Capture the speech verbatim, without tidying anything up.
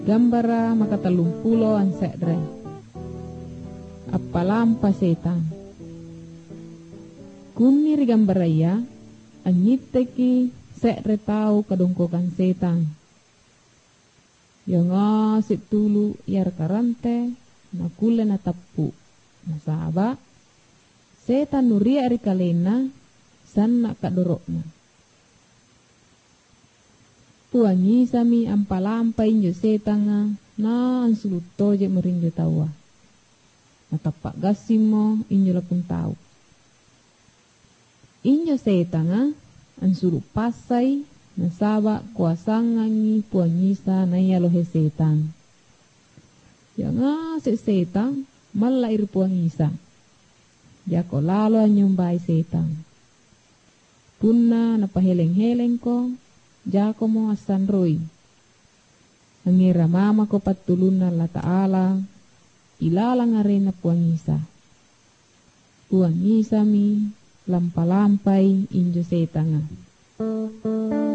Gambara makatalumpulo ang sedre. Appalampa setan. Kunir gambaraya anyiteki sedre tau kadongkokan setan. Yonga situlu yar karante nakule na tapu. Nasaba setan nuria ari kalena sanna kadorokna. Tuangi sami ampalampa injo setanga na ansuluto je merinjo tawa. Natapak gasimo injo lapun tau. Injo setanga ansulu pasai nasaba kuasangangi puangisa na yalohe setan. Yanga se setan malair puangisa. Jako lalo anyumbai setan. Punna napaheleng-heleng ko. Jako mo asan roy. Nangira mama ko patulun na la ta'ala. Ilalang arena puangisa. Puangisa mi lampalampai injo setanga.